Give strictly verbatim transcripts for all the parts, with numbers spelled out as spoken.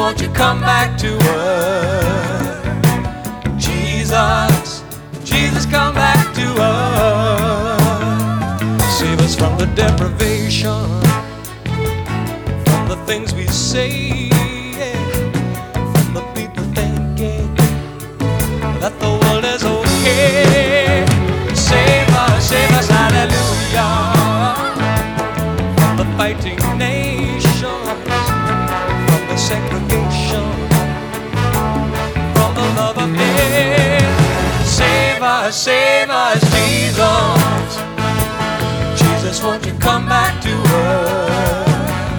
won't you come back to us? Jesus, Jesus, come back to us. Save us from the deprivation, from the things we say, from the people thinking that the world is okay. Save us, save us, hallelujah, from the fighting nations, from the segregation, from the love of death. Save us, save us, Jesus. Jesus, won't you come back to us?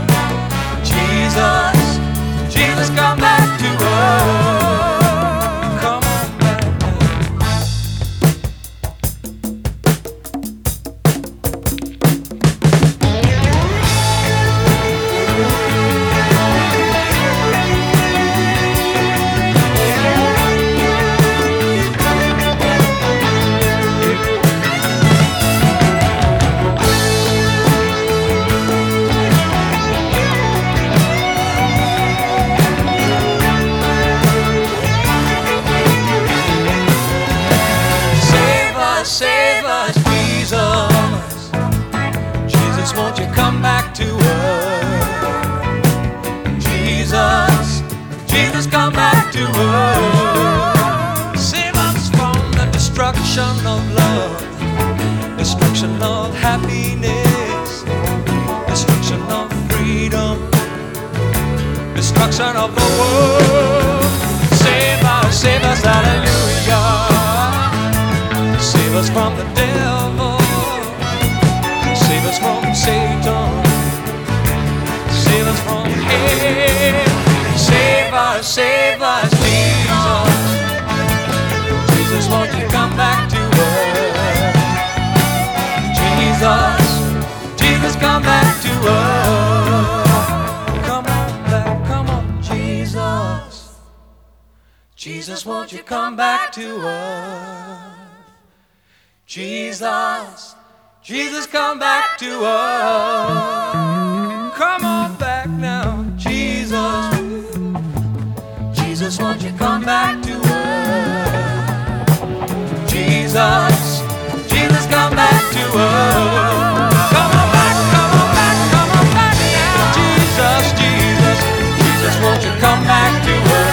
Jesus, Jesus, come back to us. Come on back Save us, Jesus. Jesus, won't you come back to us? Jesus, Jesus, come back to us. Save us from the destruction of love, destruction of happiness, destruction of freedom, destruction of the world. Save us, save us, hallelujah. Save us from the devil, save us from Satan, save us from hell. Save us, save us, Jesus. Jesus, won't you come back to us? Jesus, Jesus, come back to us. Come on back, come on, Jesus. Jesus, won't you come back to us? Jesus, Jesus, come back to us. Come on back now, Jesus. Jesus, won't you come back to us? Jesus, Jesus, come back to us. Come on back, come on back, come on back now, Jesus, Jesus, Jesus, won't you come back to us?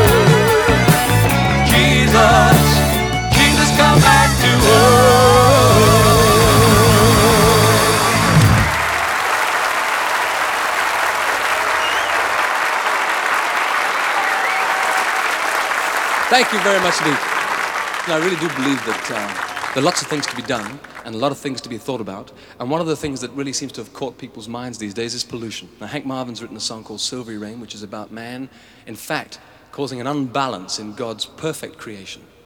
Jesus, Jesus, come back to us. Thank you very much indeed. You know, I really do believe that uh, there are lots of things to be done and a lot of things to be thought about. And one of the things that really seems to have caught people's minds these days is pollution. Now, Hank Marvin's written a song called Silvery Rain, which is about man, in fact, causing an unbalance in God's perfect creation.